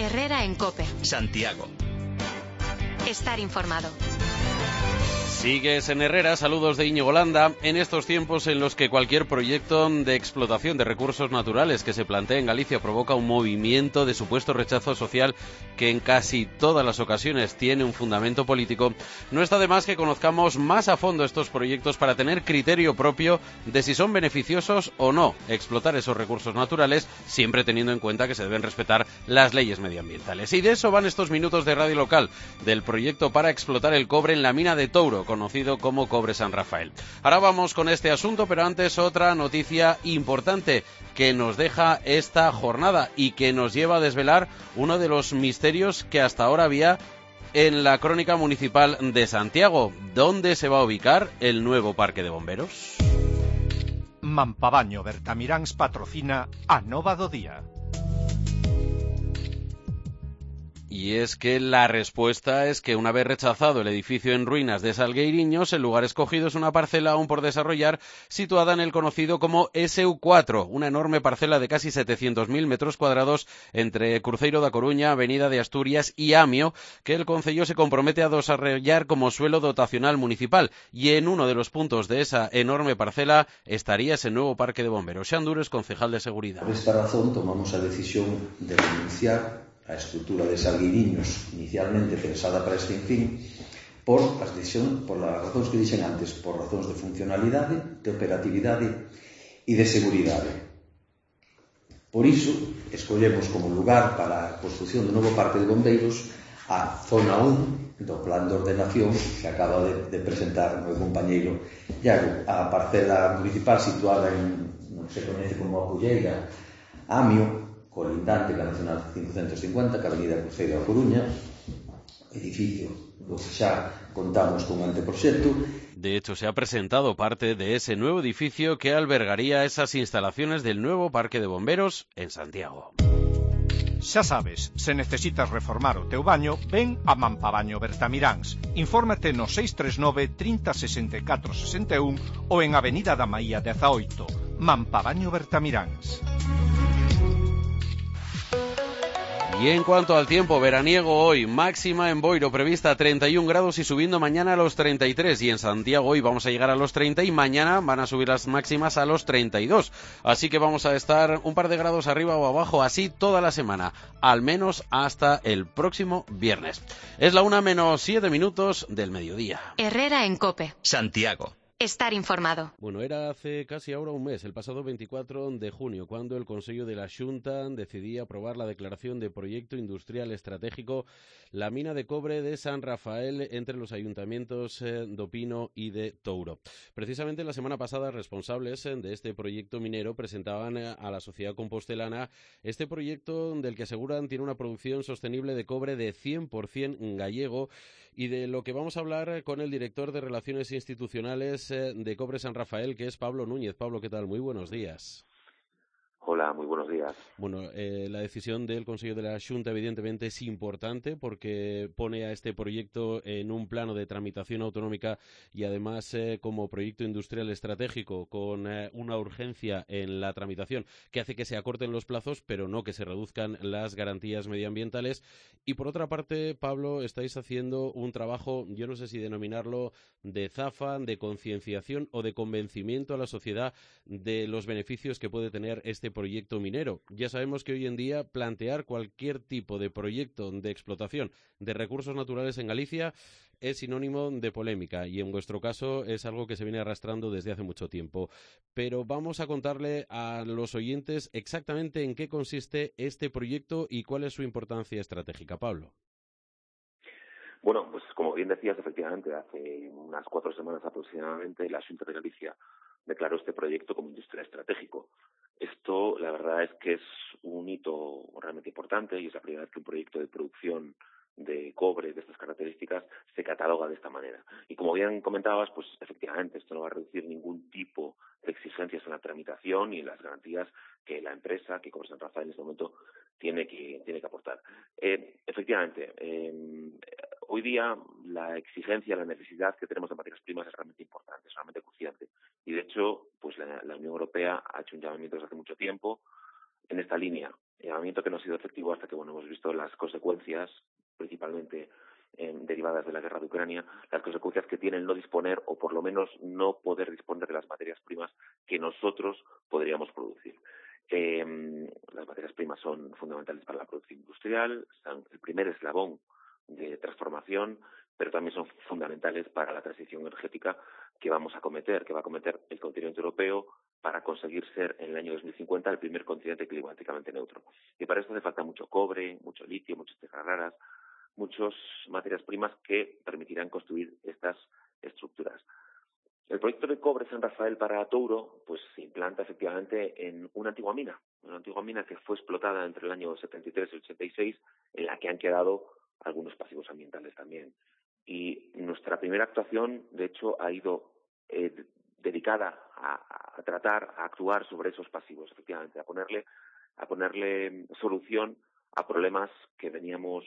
Herrera en COPE. Santiago. Estar informado. Sigues en Herrera, saludos de Íñigo Landa. En estos tiempos en los que cualquier proyecto de explotación de recursos naturales que se plantee en Galicia provoca un movimiento de supuesto rechazo social que en casi todas las ocasiones tiene un fundamento político, no está de más que conozcamos más a fondo estos proyectos para tener criterio propio de si son beneficiosos o no explotar esos recursos naturales, siempre teniendo en cuenta que se deben respetar las leyes medioambientales. Y de eso van estos minutos de radio local, del proyecto para explotar el cobre en la mina de Touro, conocido como Cobre San Rafael. Ahora vamos con este asunto, pero antes otra noticia importante que nos deja esta jornada y que nos lleva a desvelar uno de los misterios que hasta ahora había en la crónica municipal de Santiago. ¿Dónde se va a ubicar el nuevo parque de bomberos? Mampabaño Bertamiráns patrocina a Nova do Día. Y es que la respuesta es que una vez rechazado el edificio en ruinas de Salgueiriños, el lugar escogido es una parcela aún por desarrollar situada en el conocido como SU4, una enorme parcela de casi 700.000 metros cuadrados entre Cruceiro da Coruña, Avenida de Asturias y Amio, que el concello se compromete a desarrollar como suelo dotacional municipal. Y en uno de los puntos de esa enorme parcela estaría ese nuevo parque de bomberos. Xan Dures, concejal de seguridad. Por esta razón tomamos a decisión de renunciar a estrutura de Salgueiriños inicialmente pensada para este fin por las razóns que dixen antes, por razóns de funcionalidade, de operatividade e de seguridade. Por iso, escollemos como lugar para a construción do novo parque de bombeiros a zona 1 do plan de ordenación que acaba de presentar o meu compañeiro Iago, a parcela municipal situada en, non se coñece como a Pulleira, Amio, colindante ca Nacional 550, que a Avenida Cruceiro da Coruña, edificio do que xa contamos con un anteproxecto. De hecho, se ha presentado parte de ese nuevo edificio que albergaría esas instalaciones del nuevo parque de bomberos en Santiago. Xa sabes, se necesitas reformar o teu baño, ven a Mampabaño Bertamiráns. Infórmate no 639 30 64 61 ou en Avenida da Maía 18. Mampabaño Bertamiráns. Y en cuanto al tiempo, veraniego hoy, máxima en Boiro prevista 31 grados y subiendo mañana a los 33. Y en Santiago hoy vamos a llegar a los 30 y mañana van a subir las máximas a los 32. Así que vamos a estar un par de grados arriba o abajo, así toda la semana, al menos hasta el próximo viernes. Es la 1:07 del mediodía. Herrera en COPE. Santiago. Estar informado. Bueno, era hace casi ahora un mes, el pasado 24 de junio, cuando el Consello de la Xunta decidía aprobar la declaración de proyecto industrial estratégico la mina de cobre de San Rafael entre los ayuntamientos do Pino y de Touro. Precisamente la semana pasada, responsables de este proyecto minero presentaban a la sociedad compostelana este proyecto del que aseguran tiene una producción sostenible de cobre de 100% gallego, y de lo que vamos a hablar con el director de Relaciones Institucionales de Cobre San Rafael, que es Pablo Núñez. Pablo, ¿qué tal? Muy buenos días. Hola, muy buenos días. Bueno, la decisión del Consejo de la Xunta evidentemente es importante porque pone a este proyecto en un plano de tramitación autonómica y además como proyecto industrial estratégico con una urgencia en la tramitación que hace que se acorten los plazos, pero no que se reduzcan las garantías medioambientales. Y por otra parte, Pablo, estáis haciendo un trabajo, yo no sé si denominarlo de zafa, de concienciación o de convencimiento a la sociedad de los beneficios que puede tener este proyecto minero. Ya sabemos que hoy en día plantear cualquier tipo de proyecto de explotación de recursos naturales en Galicia es sinónimo de polémica y en vuestro caso es algo que se viene arrastrando desde hace mucho tiempo. Pero vamos a contarle a los oyentes exactamente en qué consiste este proyecto y cuál es su importancia estratégica. Pablo. Bueno, pues como bien decías, efectivamente, hace unas 4 semanas aproximadamente la Xunta de Galicia declaró este proyecto como industrial estratégico. Esto, la verdad es que es un hito realmente importante y es la primera vez que un proyecto de producción de cobre de estas características se cataloga de esta manera. Y como bien comentabas, pues efectivamente esto no va a reducir ningún tipo de exigencias en la tramitación y en las garantías que la empresa, que Cobre San Rafael en este momento tiene que aportar. Efectivamente, hoy día la exigencia, la necesidad que tenemos de materias primas es realmente importante, es realmente cruciante. Y de hecho, pues la Unión Europea ha hecho un llamamiento desde hace mucho tiempo en esta línea. llamamiento que no ha sido efectivo hasta que hemos visto las consecuencias, principalmente derivadas de la guerra de Ucrania, las consecuencias que tiene el no disponer o por lo menos no poder disponer de las materias primas que nosotros podríamos producir. Las materias primas son fundamentales para la producción industrial, son el primer eslabón de transformación, pero también son fundamentales para la transición energética que va a cometer el continente europeo para conseguir ser en el año 2050 el primer continente climáticamente neutro. Y para esto hace falta mucho cobre, mucho litio, muchas tierras raras, muchas materias primas que permitirán construir estas estructuras. El proyecto de cobre San Rafael para Touro pues se implanta efectivamente en una antigua mina que fue explotada entre el año 73 y el 86, en la que han quedado algunos pasivos ambientales también. Y nuestra primera actuación, de hecho, ha ido dedicada a tratar, a actuar sobre esos pasivos, efectivamente, a ponerle solución a problemas que veníamos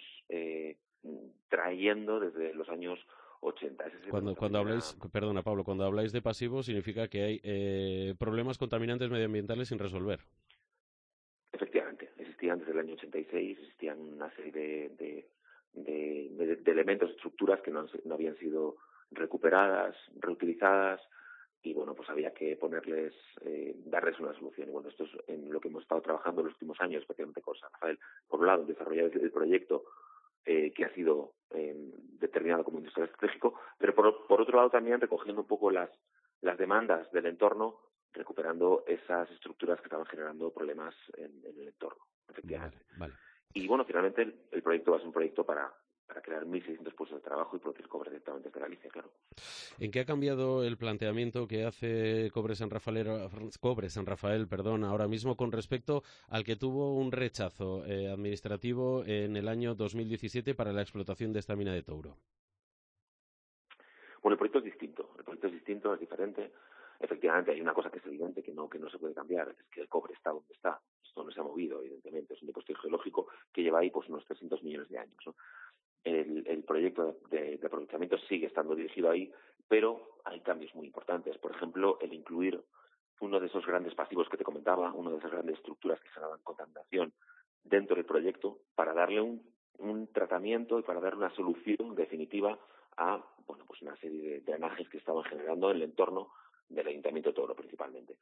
trayendo desde los años 80. Cuando habláis, perdona Pablo, cuando habláis de pasivos significa que hay problemas contaminantes medioambientales sin resolver. Efectivamente, existían desde el año 86, existían una serie de elementos, estructuras que no habían sido recuperadas, reutilizadas, y bueno, pues había que darles una solución. Y bueno, esto es en lo que hemos estado trabajando en los últimos años, especialmente con San Rafael. Por un lado, desarrollar el proyecto que ha sido determinado como industria estratégico, pero por otro lado también recogiendo un poco las demandas del entorno, recuperando esas estructuras que estaban generando problemas en el entorno, efectivamente. Vale. Y bueno, finalmente el proyecto va a ser un proyecto para crear 1.600 puestos de trabajo y producir cobre directamente desde Galicia, claro. ¿En qué ha cambiado el planteamiento que hace Cobre San Rafael, ahora mismo con respecto al que tuvo un rechazo administrativo en el año 2017 para la explotación de esta mina de Touro? Bueno, el proyecto es distinto, es diferente. Efectivamente, hay una cosa que es evidente, que no se puede cambiar, es que el cobre está donde está. Esto no se ha movido, evidentemente. Es un depósito geológico que lleva ahí pues unos 300 millones de años, ¿no? El proyecto de aprovechamiento sigue estando dirigido ahí, pero hay cambios muy importantes. Por ejemplo, el incluir uno de esos grandes pasivos que te comentaba, una de esas grandes estructuras que generaban contaminación dentro del proyecto, para darle un tratamiento y para dar una solución definitiva a pues una serie de drenajes que estaban generando en el entorno del Ayuntamiento de Touro principalmente.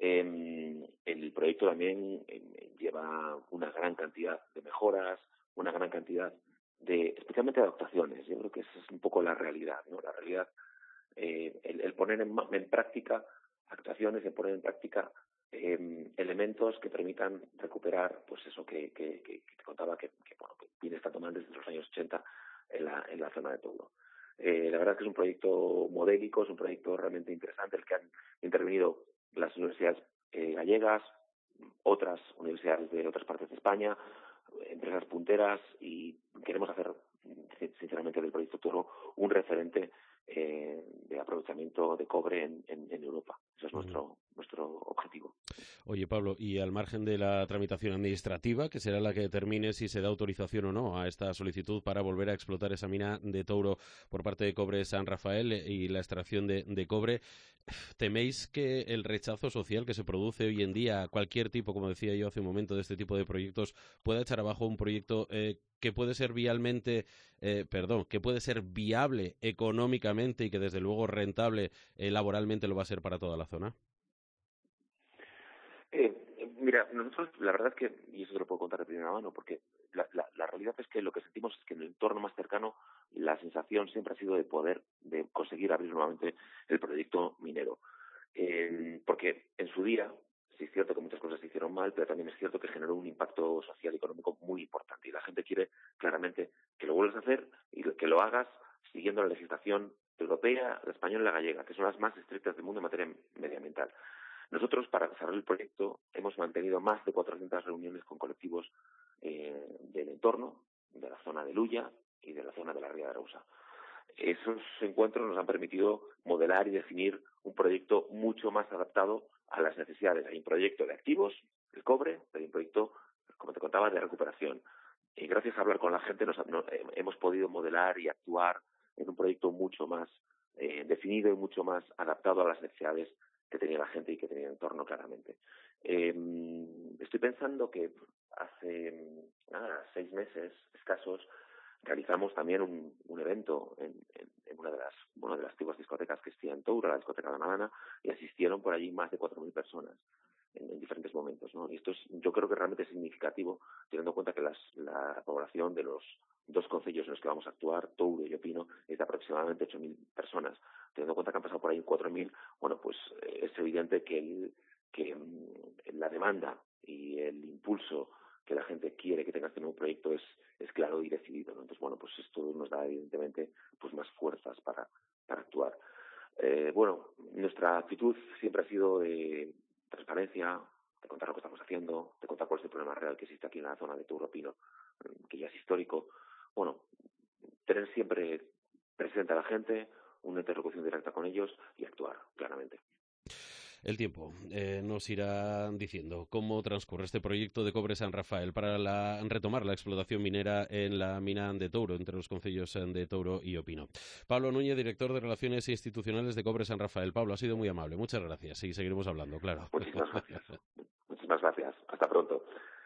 El proyecto también lleva una gran cantidad de mejoras, una gran cantidad especialmente adaptaciones. Yo creo que esa es un poco la realidad, ¿no? La realidad, el poner en práctica actuaciones, el poner en práctica elementos que permitan recuperar pues eso que te contaba que viene estando mal desde los años 80 en la zona de Touro. La verdad es que es un proyecto modélico, es un proyecto realmente interesante, el que han intervenido las universidades gallegas, otras universidades de otras partes de España, empresas punteras, y queremos hacer sinceramente del proyecto Touro un referente de aprovechamiento de cobre en Europa. Ese es nuestro objetivo. Oye, Pablo, y al margen de la tramitación administrativa, que será la que determine si se da autorización o no a esta solicitud para volver a explotar esa mina de Touro por parte de Cobre San Rafael y la extracción de cobre, ¿teméis que el rechazo social que se produce hoy en día a cualquier tipo, como decía yo hace un momento, de este tipo de proyectos, pueda echar abajo un proyecto que puede ser que puede ser viable económicamente y que desde luego rentable laboralmente lo va a ser para toda la zona? Mira, nosotros la verdad es que, y eso te lo puedo contar de primera mano, porque la realidad es que lo que sentimos es que en el entorno más cercano la sensación siempre ha sido de conseguir abrir nuevamente el proyecto minero. Porque en su día, sí es cierto que muchas cosas se hicieron mal, pero también es cierto que generó un impacto social y económico muy importante. Y la gente quiere claramente que lo vuelvas a hacer y que lo hagas siguiendo la legislación europea, la española y la gallega, que son las más estrictas del mundo en materia medioambiental. Nosotros, para desarrollar el proyecto, hemos mantenido más de 400 reuniones con colectivos del entorno, de la zona de Luya y de la zona de la Ría de Arousa. Esos encuentros nos han permitido modelar y definir un proyecto mucho más adaptado a las necesidades. Hay un proyecto de activos, el cobre, hay un proyecto, como te contaba, de recuperación. Y gracias a hablar con la gente hemos podido modelar y actuar en un proyecto mucho más definido y mucho más adaptado a las necesidades que tenía la gente y que tenía el entorno claramente. Estoy pensando que hace 6 meses escasos realizamos también un evento en una de las antiguas discotecas que existía en Touro, la discoteca La Navana, y asistieron por allí más de 4.000 personas en diferentes momentos, ¿no? Y esto yo creo que realmente es significativo, teniendo en cuenta que la población de los 2 concellos en los que vamos a actuar, Touro y Opino, es de aproximadamente 8.000 personas. Teniendo en cuenta que han pasado por ahí 4.000, bueno, pues es evidente que la demanda y el impulso que la gente quiere que tenga este nuevo proyecto es claro y decidido, ¿no? Entonces, bueno, pues esto nos da evidentemente pues más fuerzas para actuar. Bueno, nuestra actitud siempre ha sido de transparencia, de contar lo que estamos haciendo, de contar cuál es el problema real que existe aquí en la zona de Touro Opino, que ya es histórico. Bueno, tener siempre presente a la gente, una interlocución directa con ellos y actuar claramente. El tiempo nos irá diciendo cómo transcurre este proyecto de Cobre San Rafael para retomar la explotación minera en la mina de Touro, entre los concellos de Touro y Opino. Pablo Núñez, director de Relaciones Institucionales de Cobre San Rafael. Pablo, ha sido muy amable. Muchas gracias y seguiremos hablando, claro. Muchísimas gracias. Hasta pronto.